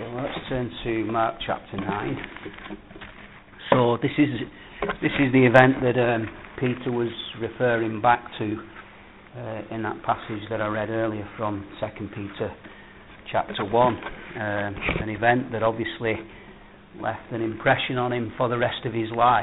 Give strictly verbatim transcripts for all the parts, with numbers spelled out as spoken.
Let's turn to Mark chapter nine. So this is this is the event that um, Peter was referring back to uh, in that passage that I read earlier from Second Peter chapter one. Um, an event that obviously left an impression on him for the rest of his life,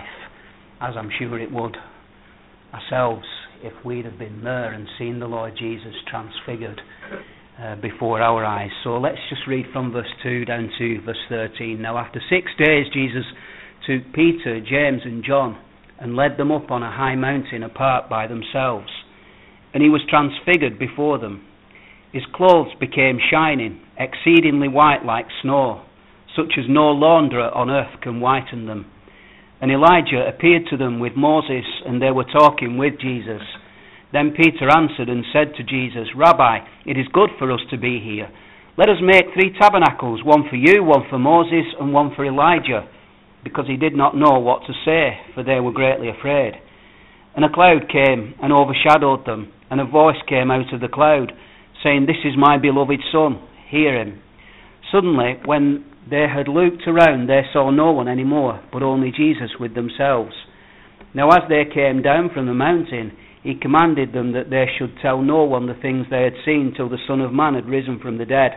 as I'm sure it would ourselves if we'd have been there and seen the Lord Jesus transfigured Uh, before our eyes. So let's just read from verse two down to verse thirteen. Now after six days Jesus took Peter, James and John and led them up on a high mountain apart by themselves. And he was transfigured before them. His clothes became shining, exceedingly white like snow, such as no launderer on earth can whiten them. And Elijah appeared to them with Moses, and they were talking with Jesus. Then Peter answered and said to Jesus, Rabbi, it is good for us to be here. Let us make three tabernacles, one for you, one for Moses, and one for Elijah, because he did not know what to say, for they were greatly afraid. And a cloud came and overshadowed them, and a voice came out of the cloud, saying, This is my beloved Son, hear him. Suddenly, when they had looked around, they saw no one any more, but only Jesus with themselves. Now as they came down from the mountain, he commanded them that they should tell no one the things they had seen till the Son of Man had risen from the dead.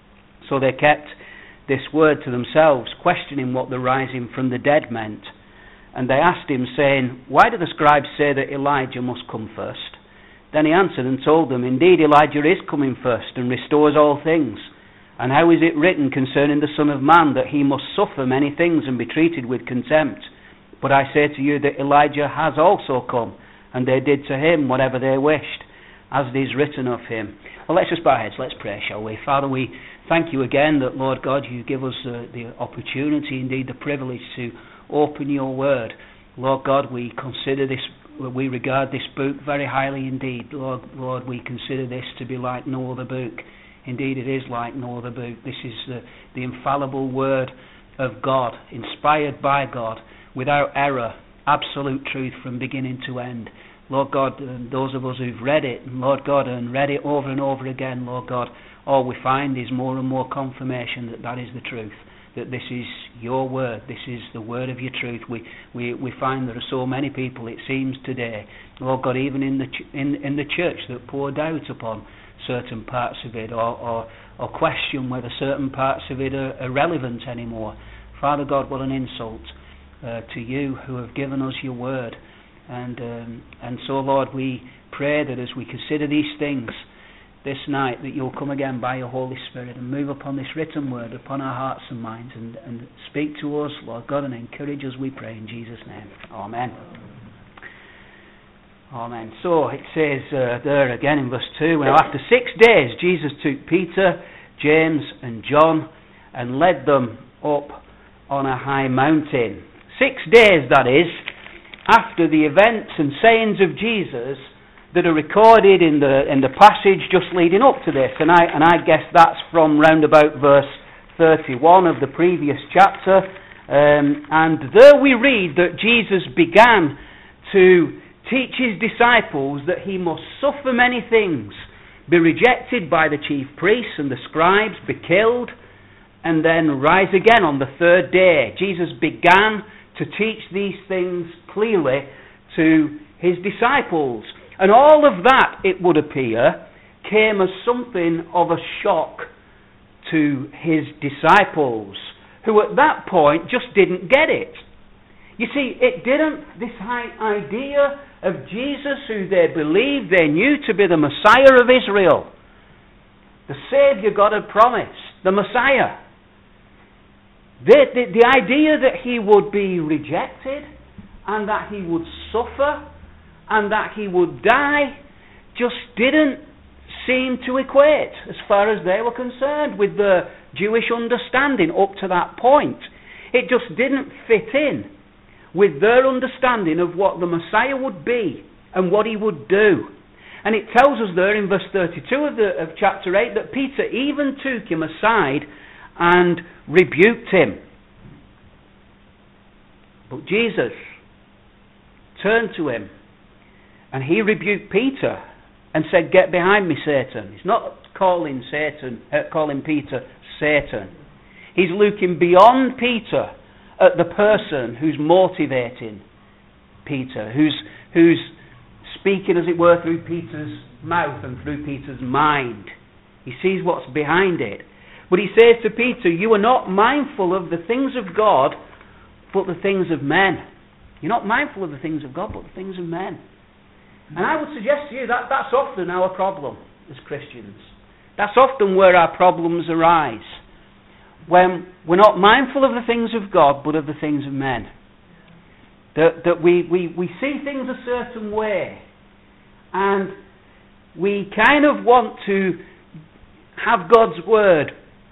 So they kept this word to themselves, questioning what the rising from the dead meant. And they asked him, saying, Why do the scribes say that Elijah must come first? Then he answered and told them, Indeed, Elijah is coming first and restores all things. And how is it written concerning the Son of Man that he must suffer many things and be treated with contempt? But I say to you that Elijah has also come, and they did to him whatever they wished, as it is written of him. Well, let's just bow our heads, let's pray, shall we? Father, we thank you again that, Lord God, you give us uh, the opportunity, indeed the privilege, to open your word. Lord God, we consider this, we regard this book very highly indeed. Lord, Lord, we consider this to be like no other book. Indeed, it is like no other book. This is the, the infallible word of God, inspired by God, without error, absolute truth from beginning to end. Lord God, those of us who've read it, Lord God, and read it over and over again, Lord God, all we find is more and more confirmation that that is the truth, that this is your word, this is the word of your truth. We we, we find there are so many people, it seems today, Lord God, even in the ch- in, in the church, that pour doubt upon certain parts of it, or, or, or question whether certain parts of it are, are relevant anymore. Father God, what an insult uh, to you who have given us your word. And um, and so, Lord, we pray that as we consider these things this night, that you'll come again by your Holy Spirit and move upon this written word, upon our hearts and minds, and, and speak to us, Lord God, and encourage us, we pray in Jesus' name. Amen. Amen. So it says uh, there again in verse two, Now after six days Jesus took Peter, James and John and led them up on a high mountain. Six days, that is, after the events and sayings of Jesus that are recorded in the in the passage just leading up to this. And I and I guess that's from round about verse thirty-one of the previous chapter. Um, and there we read that Jesus began to teach his disciples that he must suffer many things, be rejected by the chief priests and the scribes, be killed, and then rise again on the third day. Jesus began to teach these things clearly to his disciples. And all of that, it would appear, came as something of a shock to his disciples, who at that point just didn't get it. You see, it didn't, this idea of Jesus, who they believed they knew to be the Messiah of Israel, the Saviour God had promised, the Messiah. The, the, the idea that he would be rejected and that he would suffer and that he would die just didn't seem to equate as far as they were concerned with the Jewish understanding up to that point. It just didn't fit in with their understanding of what the Messiah would be and what he would do. And it tells us there in verse thirty-two of, the, of chapter eight that Peter even took him aside and rebuked him. But Jesus turned to him and he rebuked Peter and said, Get behind me, Satan. He's not calling Satan, uh, calling Peter Satan. He's looking beyond Peter at the person who's motivating Peter, who's, who's speaking, as it were, through Peter's mouth and through Peter's mind. He sees what's behind it. But he says to Peter, you are not mindful of the things of God, but the things of men. You're not mindful of the things of God, but the things of men. And I would suggest to you that that's often our problem as Christians. That's often where our problems arise. When we're not mindful of the things of God, but of the things of men. That, that we, we, we see things a certain way, and we kind of want to have God's word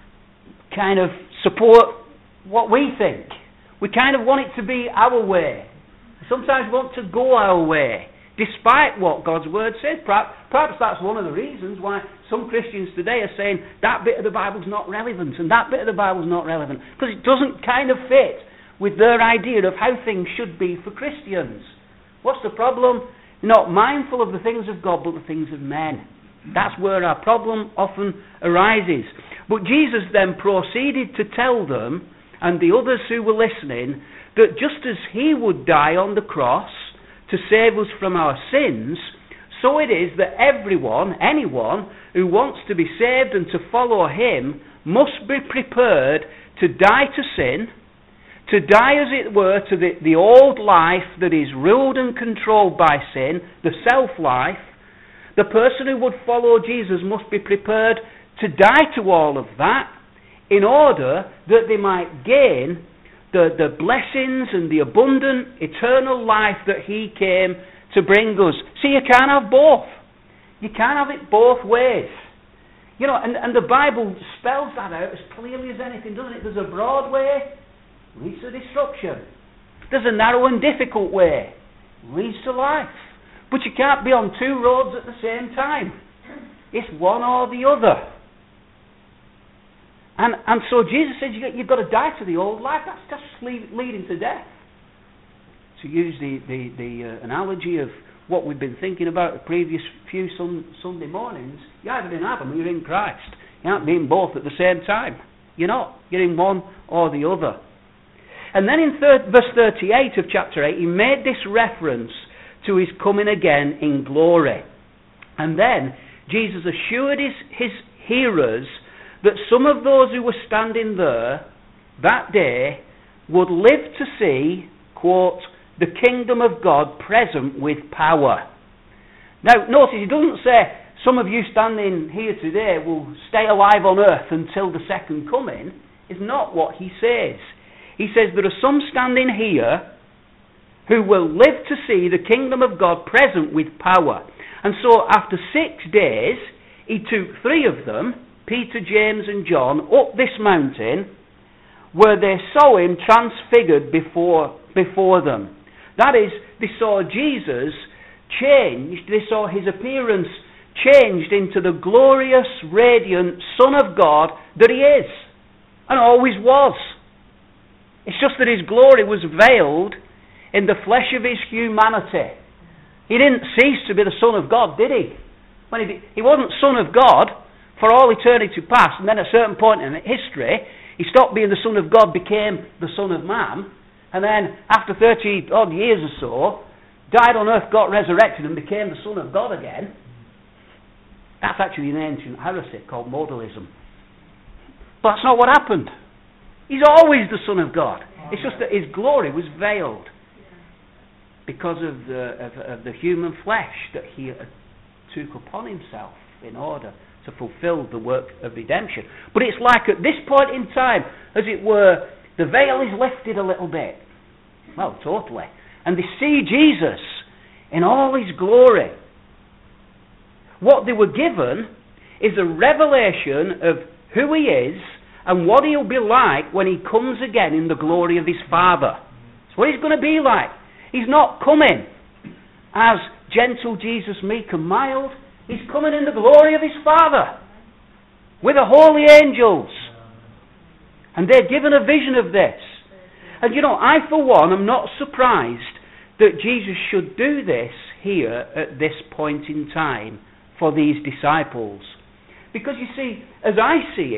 kind of support what we think. We kind of want it to be our way. Sometimes we want to go our way, despite what God's word says. Perhaps, perhaps that's one of the reasons why some Christians today are saying that bit of the Bible's not relevant and that bit of the Bible's not relevant, because it doesn't kind of fit with their idea of how things should be for Christians. What's the problem? Not mindful of the things of God, but the things of men. That's where our problem often arises. But Jesus then proceeded to tell them, and the others who were listening, that just as he would die on the cross to save us from our sins, so it is that everyone, anyone who wants to be saved and to follow him, must be prepared to die to sin, to die, as it were, to the, the old life that is ruled and controlled by sin, the self-life. The person who would follow Jesus must be prepared to die to all of that in order that they might gain the, the blessings and the abundant eternal life that he came to bring us. See, you can't have both. You can't have it both ways. You know, and, and the Bible spells that out as clearly as anything, doesn't it? There's a broad way, leads to destruction. There's a narrow and difficult way, leads to life. But you can't be on two roads at the same time. It's one or the other. And and so Jesus says you, you've got to die to the old life. That's just lead, leading to death. To use the, the, the uh, analogy of what we've been thinking about the previous few sun, Sunday mornings, you're either in Adam or you're in Christ. You can't be in both at the same time. You're not. You're in one or the other. And then in third, verse thirty-eight of chapter eight, he made this reference to his coming again in glory. And then Jesus assured his, his hearers that some of those who were standing there that day would live to see, quote, the kingdom of God present with power. Now, notice he doesn't say some of you standing here today will stay alive on earth until the second coming. It's not what he says. He says there are some standing here who will live to see the kingdom of God present with power. And so after six days, he took three of them, Peter, James and John, up this mountain where they saw him transfigured before, before them. That is, they saw Jesus changed, they saw his appearance changed into the glorious, radiant Son of God that he is, and always was. It's just that his glory was veiled in the flesh of his humanity. He didn't cease to be the Son of God, did he? When he, he wasn't Son of God for all eternity past, and then at a certain point in history, he stopped being the Son of God, became the Son of Man, and then after thirty odd years or so, died on earth, got resurrected, and became the Son of God again. That's actually an ancient heresy called modalism. But that's not what happened. He's always the Son of God. It's just that his glory was veiled because of the, of, of the human flesh that he took upon himself in order to fulfill the work of redemption. But it's like at this point in time, as it were, the veil is lifted a little bit. Well, totally. And they see Jesus in all his glory. What they were given is a revelation of who he is and what he'll be like when he comes again in the glory of his Father. It's what he's going to be like. He's not coming as gentle Jesus, meek and mild. He's coming in the glory of his Father with the holy angels. And they're given a vision of this. And you know, I for one am not surprised that Jesus should do this here at this point in time for these disciples. Because you see, as I see it,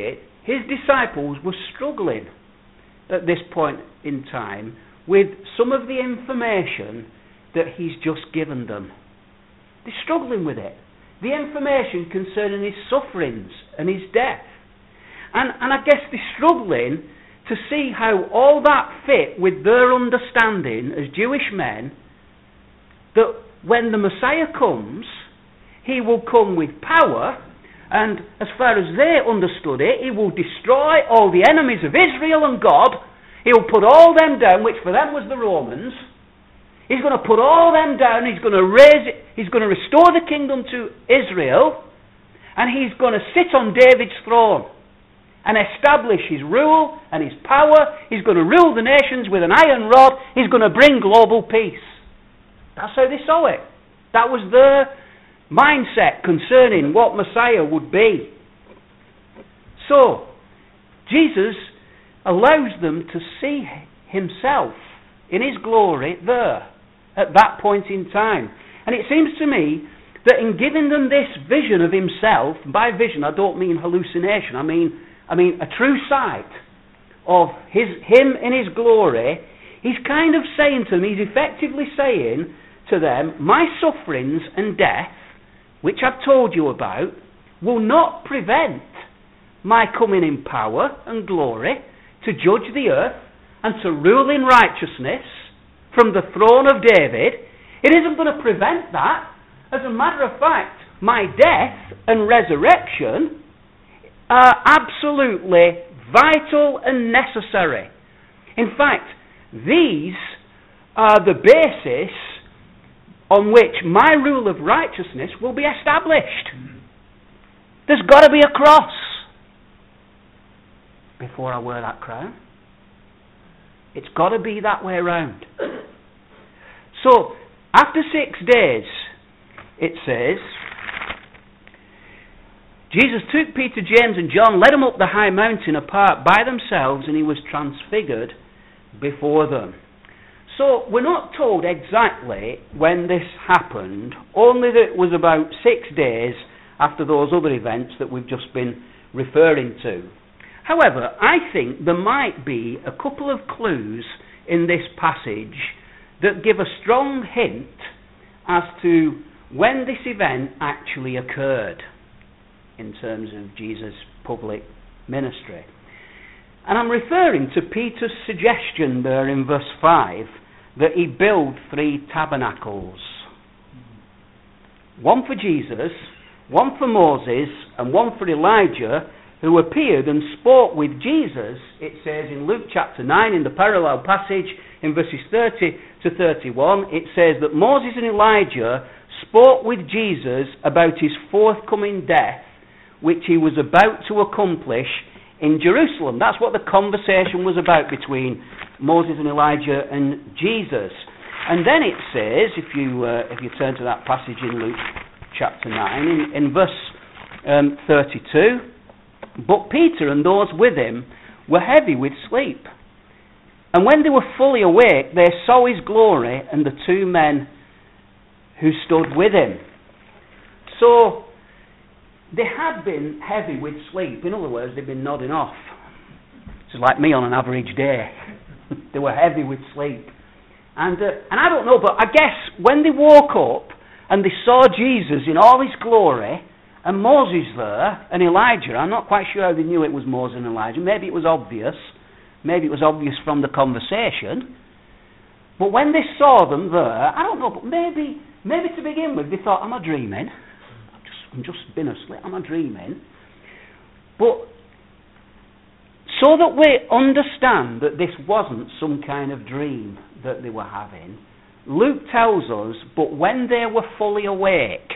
his disciples were struggling at this point in time with some of the information that he's just given them. They're struggling with it. The information concerning his sufferings and his death. And, and I guess they're struggling to see how all that fit with their understanding as Jewish men, that when the Messiah comes, he will come with power, and as far as they understood it, he will destroy all the enemies of Israel and God. He'll put all them down, which for them was the Romans. He's going to put all them down. He's going to raise it. He's going to restore the kingdom to Israel, and he's going to sit on David's throne and establish his rule and his power. He's going to rule the nations with an iron rod. He's going to bring global peace. That's how they saw it. That was their mindset concerning what Messiah would be. So, Jesus allows them to see himself in his glory there, at that point in time. And it seems to me that in giving them this vision of himself, by vision I don't mean hallucination, I mean I mean a true sight of his him in his glory, he's kind of saying to them, he's effectively saying to them, my sufferings and death, which I've told you about, will not prevent my coming in power and glory to judge the earth and to rule in righteousness from the throne of David. It isn't going to prevent that. As a matter of fact, my death and resurrection are absolutely vital and necessary. In fact, these are the basis on which my rule of righteousness will be established. There's got to be a cross before I wear that crown. It's got to be that way around. So, after six days, it says, Jesus took Peter, James and John, led them up the high mountain apart by themselves, and he was transfigured before them. So, we're not told exactly when this happened, only that it was about six days after those other events that we've just been referring to. However, I think there might be a couple of clues in this passage that give a strong hint as to when this event actually occurred in terms of Jesus' public ministry. And I'm referring to Peter's suggestion there in verse five that he build three tabernacles. One for Jesus, one for Moses, and one for Elijah, who appeared and spoke with Jesus, it says in Luke chapter nine, in the parallel passage, in verses thirty to thirty-one, it says that Moses and Elijah spoke with Jesus about his forthcoming death, which he was about to accomplish in Jerusalem. That's what the conversation was about between Moses and Elijah and Jesus. And then it says, if you uh, if you turn to that passage in Luke chapter nine, in, in verse um, thirty-two, but Peter and those with him were heavy with sleep. And when they were fully awake, they saw his glory and the two men who stood with him. So, they had been heavy with sleep. In other words, they'd been nodding off. It's like me on an average day. They were heavy with sleep. And, uh, and I don't know, but I guess when they woke up and they saw Jesus in all his glory, and Moses there, and Elijah, I'm not quite sure how they knew it was Moses and Elijah. Maybe it was obvious. Maybe it was obvious from the conversation. But when they saw them there, I don't know, but maybe maybe to begin with, they thought, am I dreaming? I've just, I've just been asleep, am I dreaming? But so that we understand that this wasn't some kind of dream that they were having, Luke tells us, but when they were fully awake.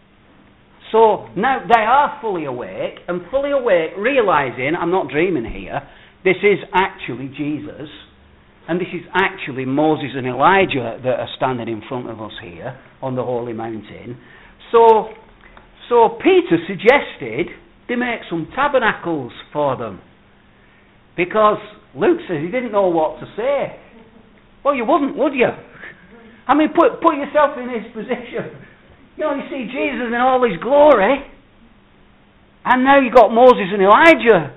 So now they are fully awake, and fully awake, realising, I'm not dreaming here, this is actually Jesus, and this is actually Moses and Elijah that are standing in front of us here on the holy mountain. So, so Peter suggested they make some tabernacles for them, because Luke says he didn't know what to say. Well, you wouldn't, would you? I mean, put put yourself in his position. You know, you see Jesus in all his glory, and now you've got Moses and Elijah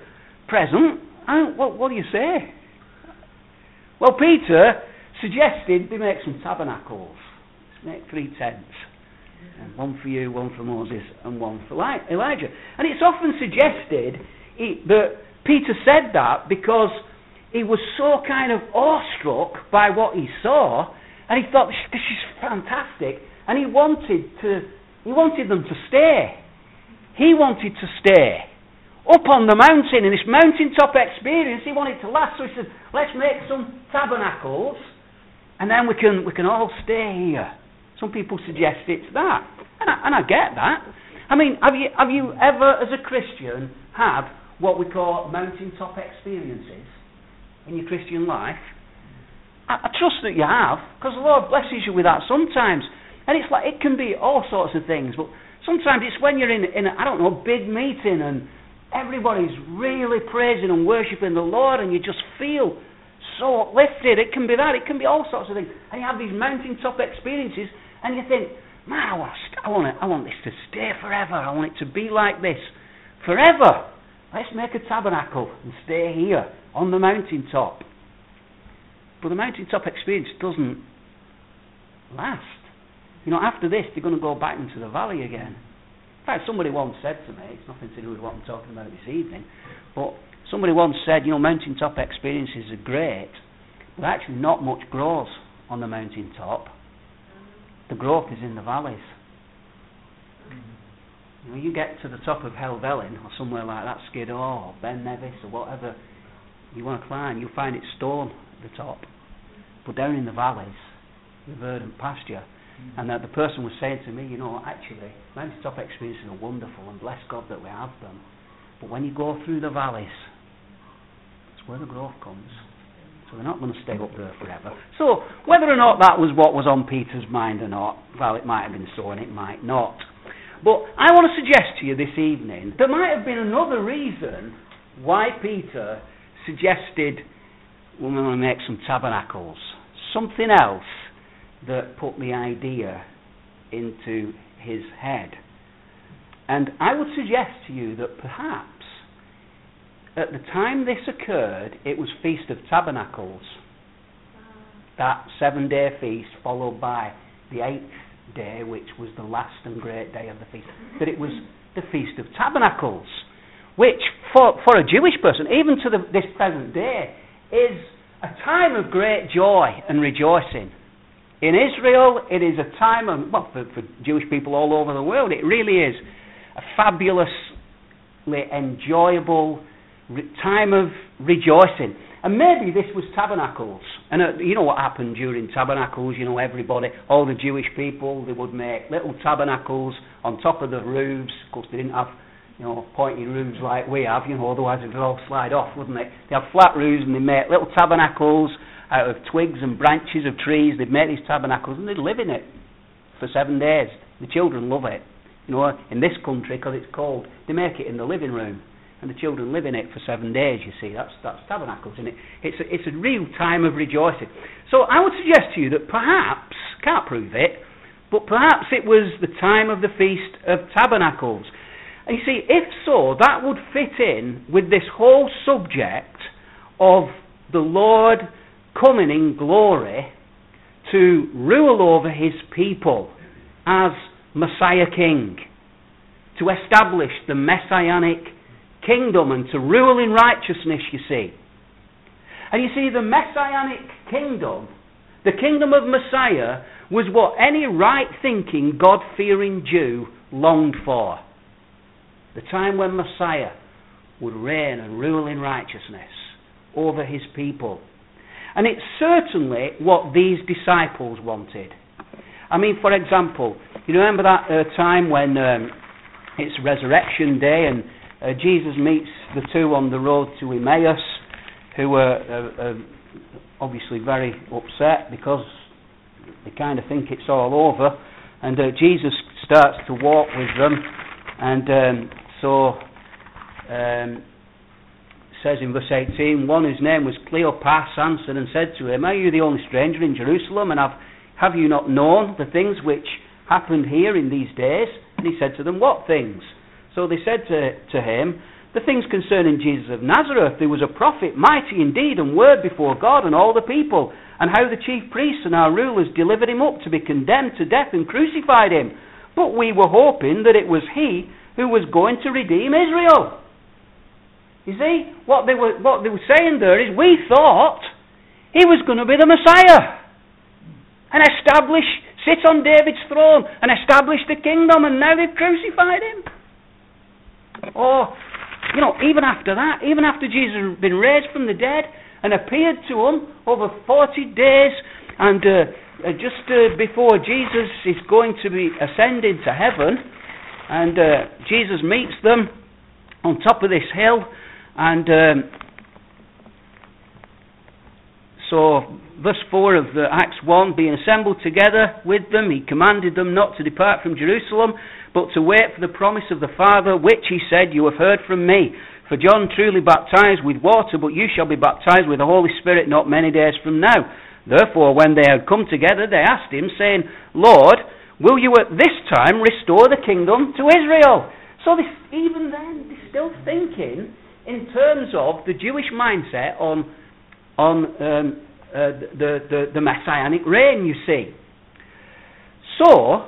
present. And what, what do you say? Well, Peter suggested they make some tabernacles. Let's make three tents. And one for you, one for Moses, and one for Elijah. And it's often suggested he, that Peter said that because he was so kind of awestruck by what he saw, and he thought, this, this is fantastic, and he wanted to, he wanted them to stay. He wanted to stay up on the mountain, in this mountaintop experience. He wanted to last, so he said, let's make some tabernacles, and then we can we can all stay here. Some people suggest it's that, and I, and I get that. I mean, have you have you ever, as a Christian, had what we call mountaintop experiences in your Christian life? I, I trust that you have, because the Lord blesses you with that sometimes. And it's like, it can be all sorts of things, but sometimes it's when you're in, in a, I don't know, big meeting and everybody's really praising and worshipping the Lord, and you just feel so uplifted. It can be that. It can be all sorts of things. And you have these mountaintop experiences, and you think, man, I want, I want, it, I want this to stay forever. I want it to be like this forever. Let's make a tabernacle and stay here on the mountaintop. But the mountaintop experience doesn't last. You know, after this, they're going to go back into the valley again. In fact, somebody once said to me, it's nothing to do with what I'm talking about this evening, but somebody once said, you know, mountaintop experiences are great, but actually not much grows on the mountaintop. The growth is in the valleys. You know, you get to the top of Helvellyn or somewhere like that, Skiddaw or Ben Nevis or whatever you want to climb, you'll find it stone at the top. But down in the valleys, the verdant pasture. And that the person was saying to me, you know, actually, mountaintop experiences are wonderful, and bless God that we have them. But when you go through the valleys, that's where the growth comes. So they're not going to stay up there forever. So whether or not that was what was on Peter's mind or not, well, it might have been so and it might not. But I want to suggest to you this evening, there might have been another reason why Peter suggested we're going to make some tabernacles. Something else that put the idea into his head. And I would suggest to you that perhaps at the time this occurred, it was Feast of Tabernacles. That seven-day feast followed by the eighth day, which was the last and great day of the feast. That it was the Feast of Tabernacles, which for, for a Jewish person, even to the, this present day, is a time of great joy and rejoicing. In Israel, it is a time of, well, for, for Jewish people all over the world, it really is a fabulously enjoyable re- time of rejoicing. And maybe this was Tabernacles. And uh, you know what happened during Tabernacles? You know, everybody, all the Jewish people, they would make little tabernacles on top of the roofs. Of course, they didn't have, you know, pointy roofs like we have, you know, otherwise it would all slide off, wouldn't it? They have flat roofs and they make little tabernacles out of twigs and branches of trees. They'd make these tabernacles and they'd live in it for seven days. The children love it. You know, in this country, because it's cold, they make it in the living room, and the children live in it for seven days. You see, that's that's tabernacles, isn't it? It's a, it's a real time of rejoicing. So I would suggest to you that perhaps, can't prove it, but perhaps it was the time of the Feast of Tabernacles. And you see, if so, that would fit in with this whole subject of the Lord coming in glory to rule over his people as Messiah King, to establish the Messianic kingdom and to rule in righteousness, you see. And you see, the Messianic kingdom, the kingdom of Messiah, was what any right-thinking, God-fearing Jew longed for. The time when Messiah would reign and rule in righteousness over his people. And it's certainly what these disciples wanted. I mean, for example, you remember that uh, time when um, it's Resurrection Day and uh, Jesus meets the two on the road to Emmaus, who were uh, uh, obviously very upset because they kind of think it's all over, and uh, Jesus starts to walk with them, and um, so um, says in verse eighteen, one whose name was Cleopas answered and said to him, are you the only stranger in Jerusalem, and have, have you not known the things which happened here in these days? And he said to them, what things? So they said to, to him, the things concerning Jesus of Nazareth, who was a prophet, mighty in deed and word before God and all the people, and how the chief priests and our rulers delivered him up to be condemned to death and crucified him. But we were hoping that it was he who was going to redeem Israel. You see, what they were what they were saying there is, we thought he was going to be the Messiah and establish, sit on David's throne and establish the kingdom, and now they've crucified him. Oh, you know, even after that, even after Jesus had been raised from the dead and appeared to them over forty days, and uh, uh, just uh, before Jesus is going to be ascended to heaven, and uh, Jesus meets them on top of this hill, and um, so verse four of the Acts one, being assembled together with them, he commanded them not to depart from Jerusalem, but to wait for the promise of the Father, which he said, you have heard from me. For John truly baptized with water, but you shall be baptized with the Holy Spirit not many days from now. Therefore, when they had come together, they asked him, saying, Lord, will you at this time restore the kingdom to Israel? So this, even then, they're still thinking in terms of the Jewish mindset on on um, uh, the, the, the Messianic reign, you see. So,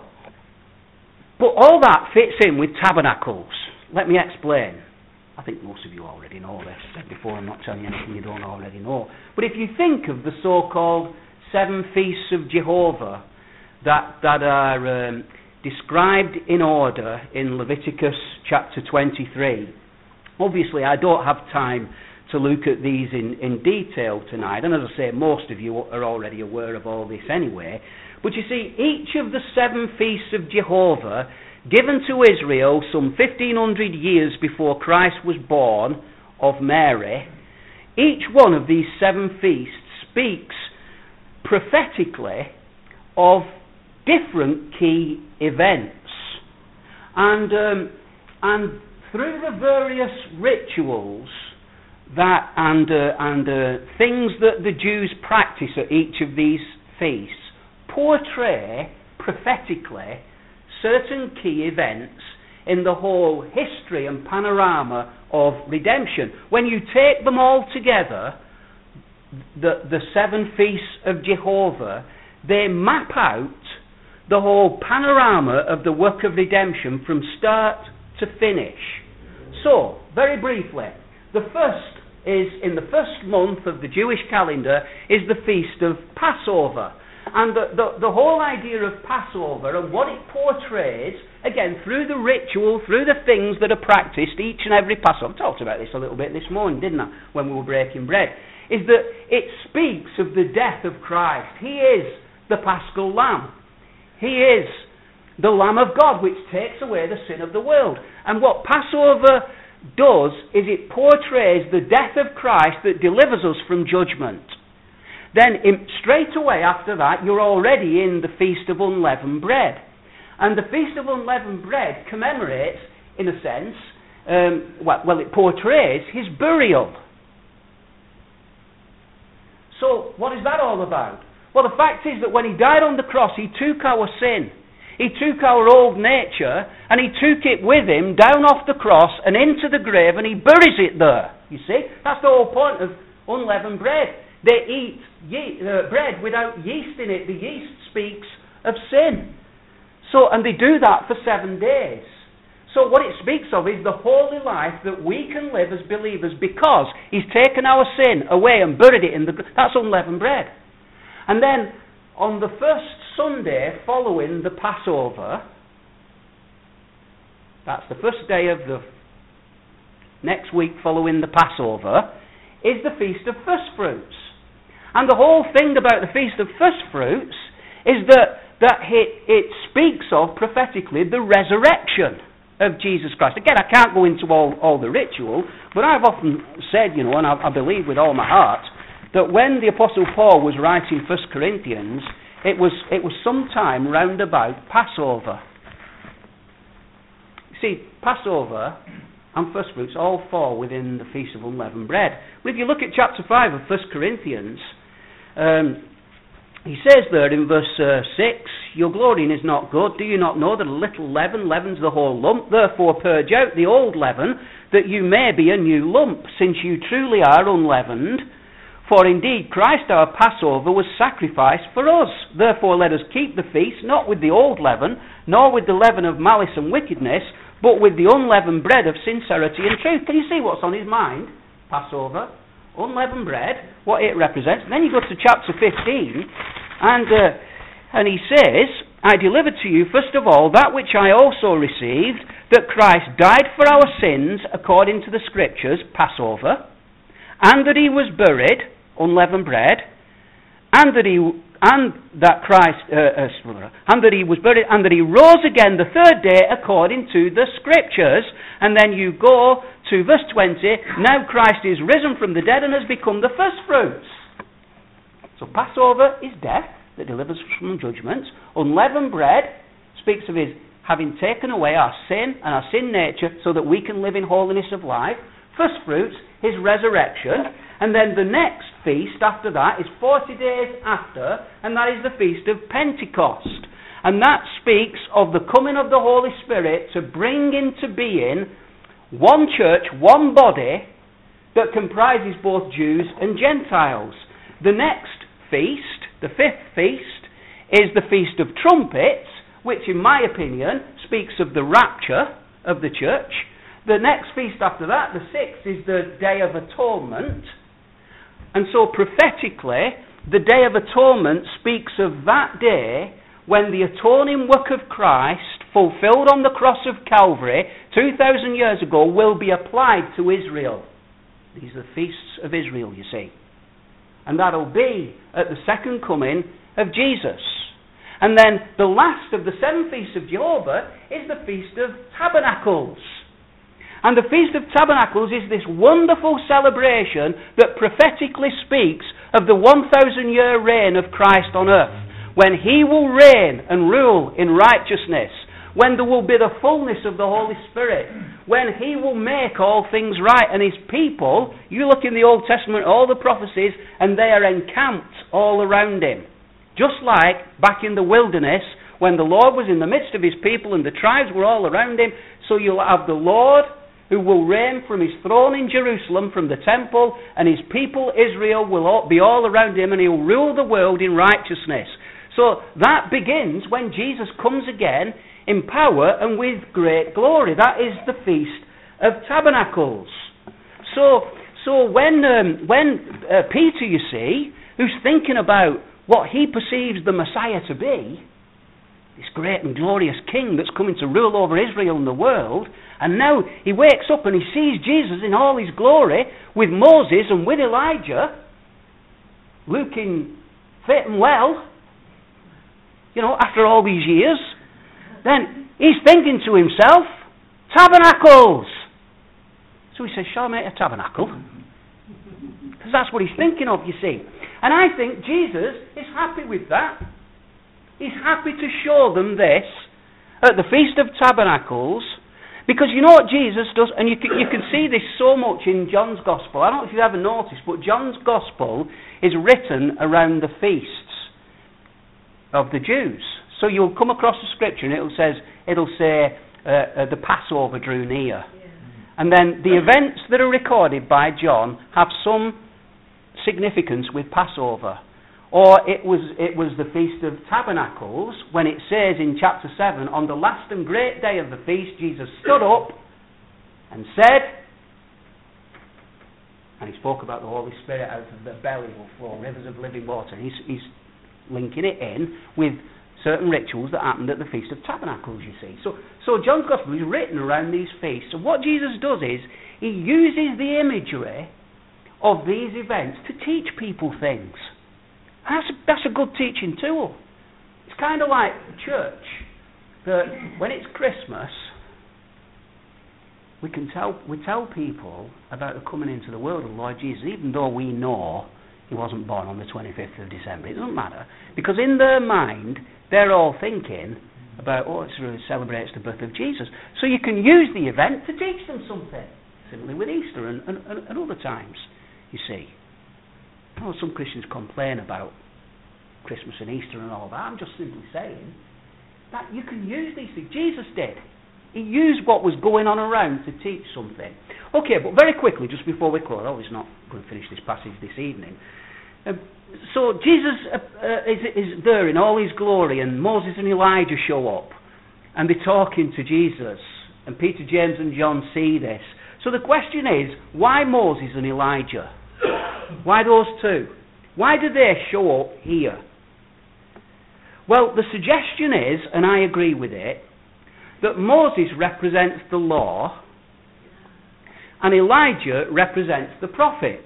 but all that fits in with tabernacles. Let me explain. I think most of you already know this. I said before, I'm not telling you anything you don't already know. But if you think of the so-called seven feasts of Jehovah that, that are um, described in order in Leviticus chapter twenty-three, obviously I don't have time to look at these in, in detail tonight, and as I say, most of you are already aware of all this anyway. But you see, each of the seven feasts of Jehovah, given to Israel some fifteen hundred years before Christ was born of Mary, each one of these seven feasts speaks prophetically of different key events. And, um, and through the various rituals that and, uh, and uh, things that the Jews practice at each of these feasts, portray prophetically certain key events in the whole history and panorama of redemption. When you take them all together, the, the seven feasts of Jehovah, they map out the whole panorama of the work of redemption from start to finish. So, very briefly, the first is, in the first month of the Jewish calendar, is the feast of Passover. And the, the, the whole idea of Passover and what it portrays, again, through the ritual, through the things that are practiced each and every Passover, I talked about this a little bit this morning, didn't I, when we were breaking bread, is that it speaks of the death of Christ. He is the Paschal Lamb. He is the Lamb of God, which takes away the sin of the world. And what Passover does is it portrays the death of Christ that delivers us from judgment. Then in, straight away after that, you're already in the Feast of Unleavened Bread. And the Feast of Unleavened Bread commemorates, in a sense, um, well, well, it portrays his burial. So, what is that all about? Well, the fact is that when he died on the cross, he took our sin. He took our old nature, and he took it with him down off the cross and into the grave, and he buries it there. You see? That's the whole point of unleavened bread. They eat ye- uh, bread without yeast in it. The yeast speaks of sin. So, and they do that for seven days. So what it speaks of is the holy life that we can live as believers because he's taken our sin away and buried it in the... That's unleavened bread. And then on the first Sunday following the Passover, that's the first day of the next week following the Passover, is the Feast of First Fruits. And the whole thing about the Feast of First Fruits is that, that it, it speaks of prophetically the resurrection of Jesus Christ. Again, I can't go into all, all the ritual, but I've often said, you know, and I, I believe with all my heart, that when the Apostle Paul was writing First Corinthians, it was it was sometime round about Passover. See, Passover and First Fruits all fall within the Feast of Unleavened Bread. But if you look at chapter five of First Corinthians, um, he says there in verse uh, six, your glorying is not good. Do you not know that a little leaven leavens the whole lump? Therefore purge out the old leaven, that you may be a new lump, since you truly are unleavened. For indeed Christ our Passover was sacrificed for us. Therefore let us keep the feast, not with the old leaven, nor with the leaven of malice and wickedness, but with the unleavened bread of sincerity and truth. Can you see what's on his mind? Passover, unleavened bread, what it represents. And then you go to chapter fifteen, and uh, and he says, I delivered to you first of all that which I also received, that Christ died for our sins according to the Scriptures, Passover, and that he was buried, unleavened bread, and that he and that Christ uh, uh, and that he was buried, and that he rose again the third day according to the Scriptures. And then you go to verse twenty. Now Christ is risen from the dead and has become the first fruits. So Passover is death that delivers us from judgment. Unleavened bread speaks of his having taken away our sin and our sin nature, so that we can live in holiness of life. First fruits, his resurrection. And then the next feast after that is forty days after, and that is the Feast of Pentecost. And that speaks of the coming of the Holy Spirit to bring into being one church, one body, that comprises both Jews and Gentiles. The next feast, the fifth feast, is the Feast of Trumpets, which in my opinion speaks of the rapture of the church. The next feast after that, the sixth, is the Day of Atonement. And so prophetically, the Day of Atonement speaks of that day when the atoning work of Christ, fulfilled on the cross of Calvary two thousand years ago, will be applied to Israel. These are the feasts of Israel, you see. And that'll be at the second coming of Jesus. And then the last of the seven feasts of Jehovah is the Feast of Tabernacles. And the Feast of Tabernacles is this wonderful celebration that prophetically speaks of the one thousand year reign of Christ on earth, when he will reign and rule in righteousness, when there will be the fullness of the Holy Spirit, when he will make all things right, and his people, you look in the Old Testament, all the prophecies, and they are encamped all around him. Just like back in the wilderness, when the Lord was in the midst of his people and the tribes were all around him, so you'll have the Lord who will reign from his throne in Jerusalem, from the temple, and his people Israel will all be all around him, and he'll rule the world in righteousness. So that begins when Jesus comes again in power and with great glory. That is the Feast of Tabernacles. So, so when um, when uh, Peter, you see, who's thinking about what he perceives the Messiah to be, this great and glorious king that's coming to rule over Israel and the world, and now he wakes up and he sees Jesus in all his glory with Moses and with Elijah, looking fit and well, you know, after all these years, then he's thinking to himself, tabernacles! So he says, shall I make a tabernacle? Because that's what he's thinking of, you see. And I think Jesus is happy with that. He's happy to show them this at the Feast of Tabernacles, because you know what Jesus does, and you can, you can see this so much in John's Gospel. I don't know if you've ever noticed, but John's Gospel is written around the feasts of the Jews. So you'll come across the scripture and it'll says it'll say uh, uh, the Passover drew near, yeah. And then the events that are recorded by John have some significance with Passover. Or it was it was the Feast of Tabernacles, when it says in chapter seven, on the last and great day of the feast, Jesus stood up and said, and he spoke about the Holy Spirit, out of the belly will flow rivers of living water. He's, he's linking it in with certain rituals that happened at the Feast of Tabernacles, you see. So, so John's Gospel is written around these feasts. And what Jesus does is, he uses the imagery of these events to teach people things. That's a, that's a good teaching tool. It's kind of like the church, that when it's Christmas, we can tell we tell people about the coming into the world of the Lord Jesus, even though we know he wasn't born on the twenty-fifth of December. It doesn't matter, because in their mind they're all thinking about, oh, it really celebrates the birth of Jesus. So you can use the event to teach them something. Similarly with Easter and, and, and other times, you see. Oh, some Christians complain about Christmas and Easter and all that. I'm just simply saying that you can use these things. Jesus did. He used what was going on around to teach something. Okay, but very quickly, just before we close, oh, he's not going to finish this passage this evening. Um, so Jesus uh, uh, is, is there in all his glory, and Moses and Elijah show up, and they're talking to Jesus, and Peter, James and John see this. So the question is, why Moses and Elijah? Why those two? Why do they show up here? Well, the suggestion is, and I agree with it, that Moses represents the law and Elijah represents the prophets,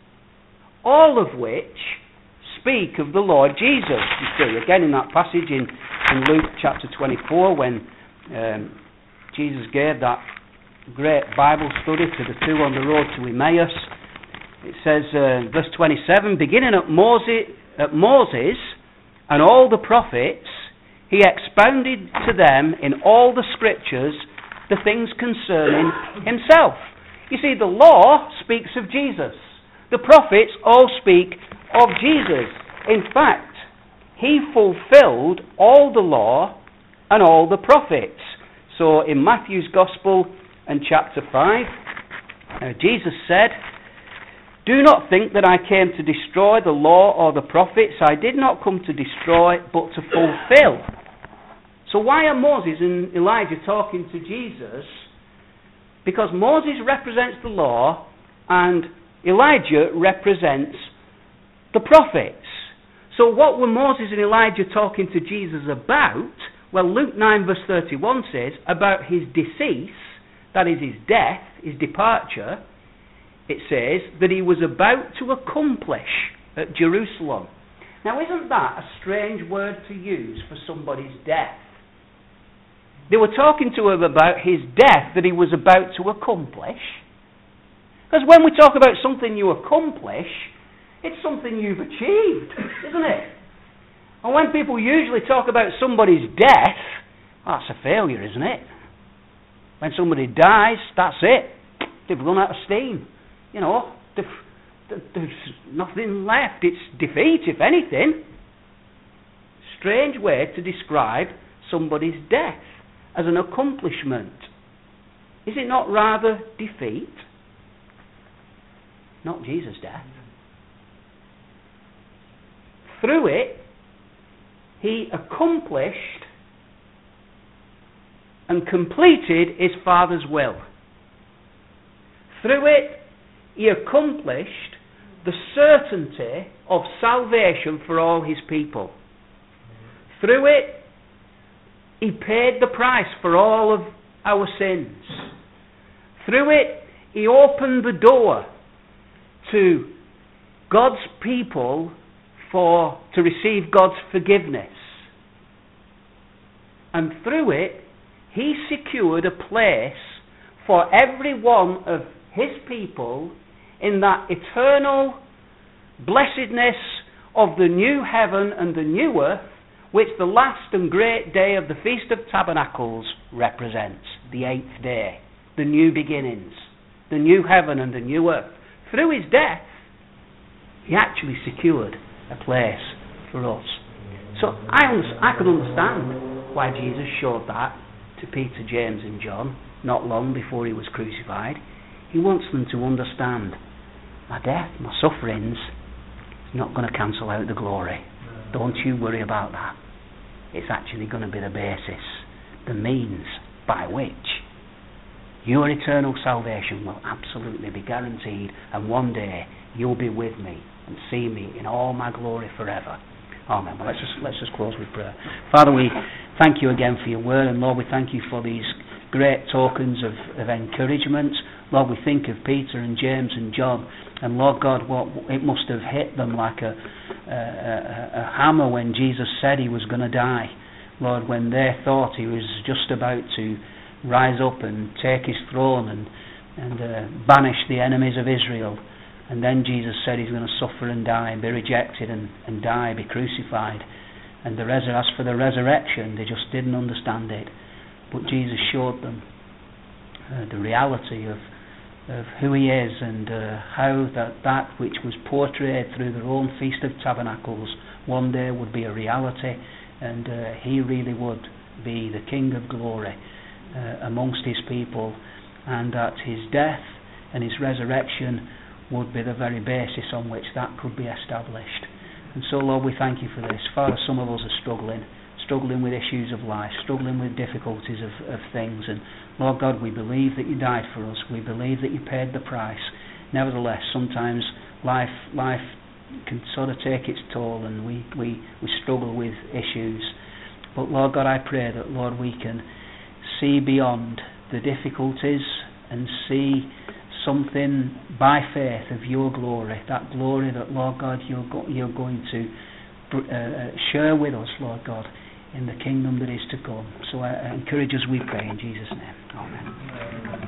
all of which speak of the Lord Jesus. You see, again in that passage in, in Luke chapter twenty-four, when um, Jesus gave that great Bible study to the two on the road to Emmaus, it says, uh, verse twenty-seven, beginning at Moses, at Moses and all the prophets, he expounded to them in all the scriptures the things concerning himself. You see, the law speaks of Jesus. The prophets all speak of Jesus. In fact, he fulfilled all the law and all the prophets. So in Matthew's Gospel and chapter five, uh, Jesus said, do not think that I came to destroy the law or the prophets. I did not come to destroy, but to fulfill. So why are Moses and Elijah talking to Jesus? Because Moses represents the law and Elijah represents the prophets. So what were Moses and Elijah talking to Jesus about? Well, Luke nine verse thirty-one says about his decease, that is his death, his departure. It says that he was about to accomplish at Jerusalem. Now, isn't that a strange word to use for somebody's death? They were talking to him about his death that he was about to accomplish. Because when we talk about something you accomplish, it's something you've achieved, isn't it? And when people usually talk about somebody's death, well, that's a failure, isn't it? When somebody dies, that's it. They've run out of steam. You know, there's nothing left. It's defeat, if anything. Strange way to describe somebody's death as an accomplishment. Is it not rather defeat? Not Jesus' death. Through it, he accomplished and completed his Father's will. Through it, he accomplished the certainty of salvation for all his people. Through it, he paid the price for all of our sins. Through it, he opened the door to God's people for to receive God's forgiveness. And through it, he secured a place for every one of his people in that eternal blessedness of the new heaven and the new earth, which the last and great day of the Feast of Tabernacles represents, the eighth day, the new beginnings, the new heaven and the new earth. Through his death, he actually secured a place for us. So I, under- I could understand why Jesus showed that to Peter, James and John not long before he was crucified. He wants them to understand my death, my sufferings, is not going to cancel out the glory. Don't you worry about that. It's actually going to be the basis, the means by which your eternal salvation will absolutely be guaranteed, and one day you'll be with me and see me in all my glory forever. Amen. Well, let's just let's just close with prayer. Father, we thank you again for your word, and Lord, we thank you for these great tokens of, of encouragement. Lord, we think of Peter and James and John, and Lord God, what it must have hit them like a, a, a, a hammer when Jesus said he was going to die. Lord, when they thought he was just about to rise up and take his throne and, and uh, banish the enemies of Israel. And then Jesus said he's going to suffer and die and be rejected and, and die, be crucified. And the resur- as for the resurrection, they just didn't understand it. But Jesus showed them uh, the reality of of who he is, and uh, how that that which was portrayed through their own Feast of Tabernacles one day would be a reality, and uh, he really would be the King of glory uh, amongst his people, and that his death and his resurrection would be the very basis on which that could be established. And so, Lord, we thank you for this. Father, some of us are struggling, struggling with issues of life, struggling with difficulties of, of things, and Lord God, we believe that you died for us. We believe that you paid the price. Nevertheless, sometimes life life can sort of take its toll, and we, we, we struggle with issues. But Lord God, I pray that, Lord, we can see beyond the difficulties and see something by faith of your glory, that glory that, Lord God, you're, go- you're going to uh, share with us, Lord God, in the kingdom that is to come. So uh, encourage us, we pray, in Jesus' name. Amen.